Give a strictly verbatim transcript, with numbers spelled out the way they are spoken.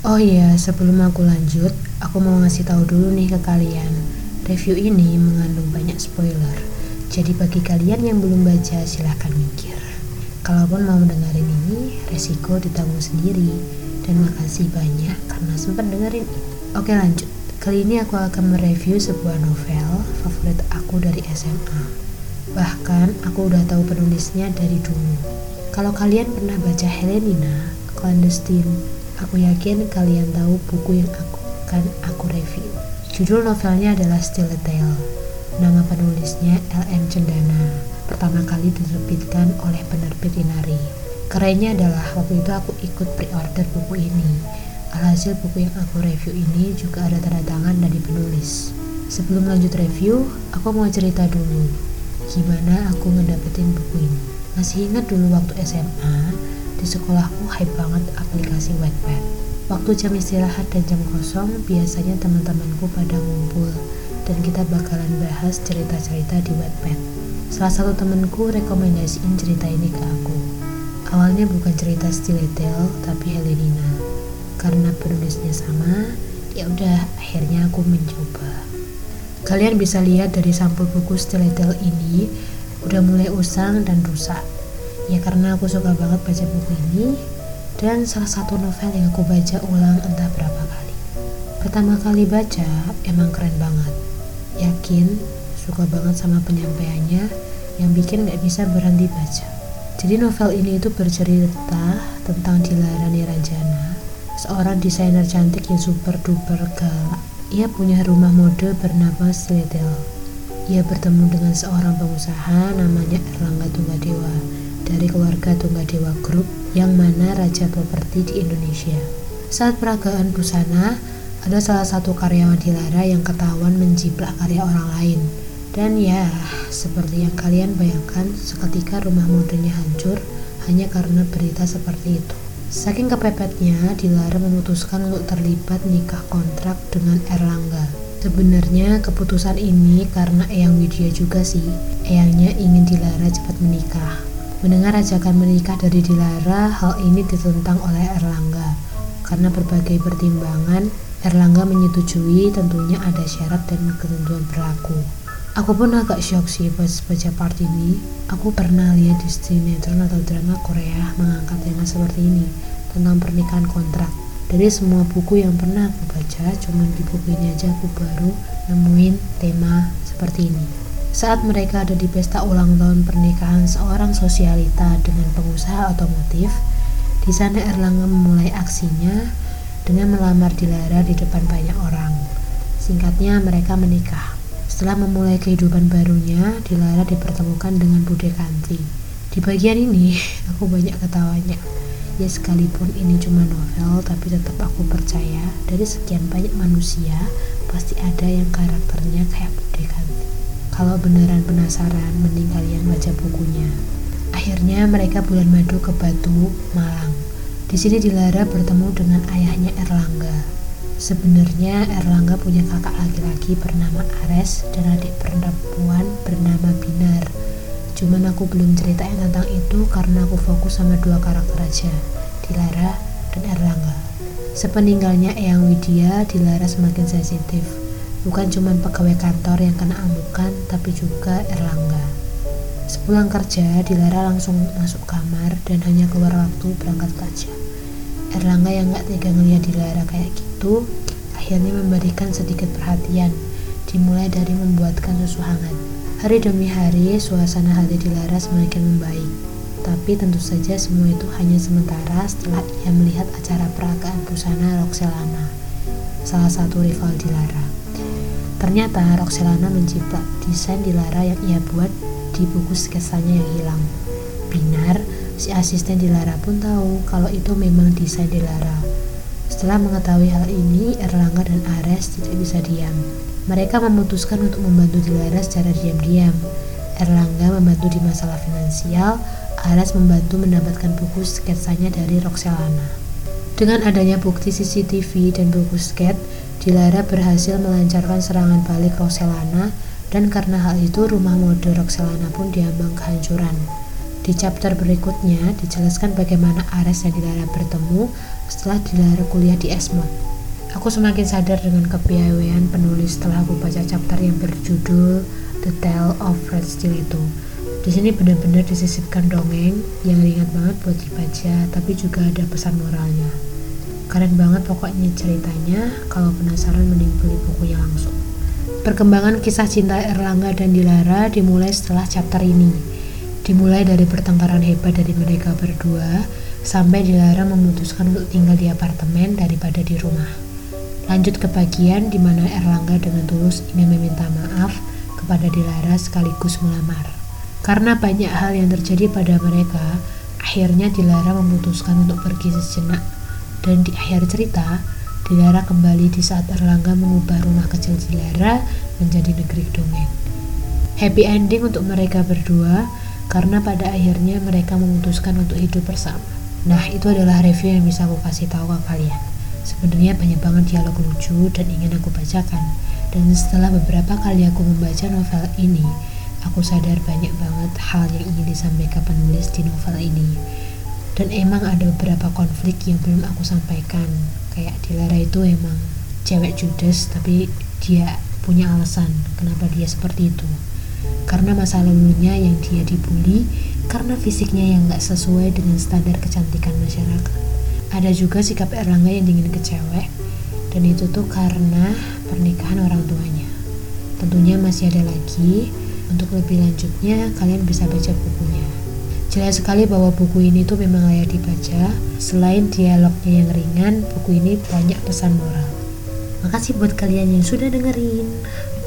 Oh iya, sebelum aku lanjut, aku mau ngasih tahu dulu nih ke kalian. Review ini mengandung banyak spoiler. Jadi bagi kalian yang belum baca, silahkan mikir. Kalaupun mau dengerin ini, resiko ditanggung sendiri. Dan makasih banyak karena sempat dengerin ini. Oke lanjut. Kali ini aku akan mereview sebuah novel favorit aku dari S M A. Bahkan aku udah tahu penulisnya dari dulu. Kalau kalian pernah baca Helenina, Clandestine, aku yakin kalian tahu buku yang aku akan aku review. Judul novelnya adalah Still a Tale. Nama penulisnya L M Cendana. Pertama kali diterbitkan oleh penerbit Inari. Kerennya adalah waktu itu aku ikut pre-order buku ini. Alhasil buku yang aku review ini juga ada tanda tangan dari penulis. Sebelum lanjut review, aku mau cerita dulu gimana aku ngedapetin buku ini. Masih ingat dulu waktu S M A, di sekolahku hype banget aplikasi Wattpad. Waktu jam istirahat dan jam kosong, biasanya teman-temanku pada ngumpul dan kita bakalan bahas cerita-cerita di Wattpad. Salah satu temanku rekomendasiin cerita ini ke aku. Awalnya bukan cerita Still a Tale, tapi Helenina. Karena penulisnya sama, ya udah akhirnya aku mencoba. Kalian bisa lihat dari sampul buku Still a Tale ini udah mulai usang dan rusak. Ya karena aku suka banget baca buku ini, dan salah satu novel yang aku baca ulang entah berapa kali. Pertama kali baca emang keren banget. Yakin suka banget sama penyampaiannya yang bikin gak bisa berhenti baca. Jadi novel ini itu bercerita tentang Dilara Niranjana, seorang desainer cantik yang super duper galak. Ia punya rumah mode bernama Still a Tale. Ia bertemu dengan seorang pengusaha namanya Erlangga Tunggadewa dari keluarga Tunggadewa Group yang mana raja properti di Indonesia. Saat peragaan busana, ada salah satu karyawan Dilara yang ketahuan menjiplak karya orang lain. Dan ya, seperti yang kalian bayangkan, seketika rumah modenya hancur hanya karena berita seperti itu. Saking kepepetnya, Dilara memutuskan untuk terlibat nikah kontrak dengan Erlangga. Sebenarnya keputusan ini karena Eyang Widya juga sih. Eyangnya ingin Dilara cepat menikah. Mendengar ajakan menikah dari Dilara, hal ini ditentang oleh Erlangga. Karena berbagai pertimbangan, Erlangga menyetujui tentunya ada syarat dan ketentuan berlaku. Aku pun agak syok sih pas baca part ini. Aku pernah lihat di sinetron atau drama Korea mengangkat tema seperti ini, tentang pernikahan kontrak. Dari semua buku yang pernah aku baca, cuman di buku ini aja aku baru nemuin tema seperti ini. Saat mereka ada di pesta ulang tahun pernikahan seorang sosialita dengan pengusaha otomotif, di sana Erlangga memulai aksinya dengan melamar Dilara di depan banyak orang. Singkatnya, mereka menikah. Setelah memulai kehidupan barunya, Dilara dipertemukan dengan Bude Kanti. Di bagian ini, aku banyak ketawanya. Ya sekalipun ini cuma novel, tapi tetap aku percaya dari sekian banyak manusia, pasti ada yang karakternya kayak Bude Kanti. Kalau beneran penasaran, mending kalian baca bukunya. Akhirnya mereka bulan madu ke Batu, Malang. Di sini Dilara bertemu dengan ayahnya Erlangga. Sebenarnya Erlangga punya kakak laki-laki bernama Ares dan adik perempuan bernama Binar. Cuman aku belum ceritain tentang itu karena aku fokus sama dua karakter aja, Dilara dan Erlangga. Sepeninggalnya Eyang Widya, Dilara semakin sensitif. Bukan cuma pegawai kantor yang kena amukan, tapi juga Erlangga. Sepulang kerja, Dilara langsung masuk kamar dan hanya keluar waktu berangkat kerja. Erlangga yang gak tega ngeliat Dilara kayak gitu, akhirnya memberikan sedikit perhatian, dimulai dari membuatkan susu hangat. Hari demi hari, suasana hati Dilara semakin membaik. Tapi tentu saja semua itu hanya sementara setelah ia melihat acara peragaan busana Roxelana, salah satu rival Dilara. Ternyata Roxelana menjiplak desain Dilara yang ia buat di buku sketsanya yang hilang. Binar, si asisten Dilara pun tahu kalau itu memang desain Dilara. Setelah mengetahui hal ini, Erlangga dan Ares tidak bisa diam. Mereka memutuskan untuk membantu Dilara secara diam-diam. Erlangga membantu di masalah finansial, Ares membantu mendapatkan buku sketsanya dari Roxelana. Dengan adanya bukti C C T V dan buku sket, Dilara berhasil melancarkan serangan balik Roxelana, dan karena hal itu rumah mode Roxelana pun diambang kehancuran. Di chapter berikutnya dijelaskan bagaimana Ares dan Dilara bertemu setelah Dilara kuliah di Esmond. Aku semakin sadar dengan kepiawaian penulis setelah aku baca chapter yang berjudul The Tale of Red Steel itu. Di sini benar-benar disisipkan dongeng yang ringan banget buat dibaca, tapi juga ada pesan moralnya. Keren banget pokoknya ceritanya. Kalau penasaran mending beli bukunya langsung. Perkembangan kisah cinta Erlangga dan Dilara dimulai setelah chapter ini. Dimulai dari pertengkaran hebat dari mereka berdua, sampai Dilara memutuskan untuk tinggal di apartemen daripada di rumah. Lanjut ke bagian di mana Erlangga dengan tulus ingin meminta maaf kepada Dilara sekaligus melamar. Karena banyak hal yang terjadi pada mereka, akhirnya Dilara memutuskan untuk pergi sejenak. Dan di akhir cerita, Dilara kembali di saat Erlangga mengubah rumah kecil Dilara menjadi negeri dongeng. Happy ending untuk mereka berdua, karena pada akhirnya mereka memutuskan untuk hidup bersama. Nah, itu adalah review yang bisa aku kasih tahu ke kalian. Sebenarnya banyak banget dialog lucu dan ingin aku bacakan. Dan setelah beberapa kali aku membaca novel ini, aku sadar banyak banget hal yang ingin disampaikan penulis di novel ini. Dan emang ada beberapa konflik yang belum aku sampaikan. Kayak Dilara itu emang cewek judes, tapi dia punya alasan kenapa dia seperti itu. Karena masa lalunya yang dia dibully, karena fisiknya yang gak sesuai dengan standar kecantikan masyarakat. Ada juga sikap Erlangga yang dingin ke cewek, dan itu tuh karena pernikahan orang tuanya. Tentunya masih ada lagi. Untuk lebih lanjutnya, kalian bisa baca bukunya. Jelas sekali bahwa buku ini tuh memang layak dibaca. Selain dialognya yang ringan, buku ini banyak pesan moral. Makasih buat kalian yang sudah dengerin.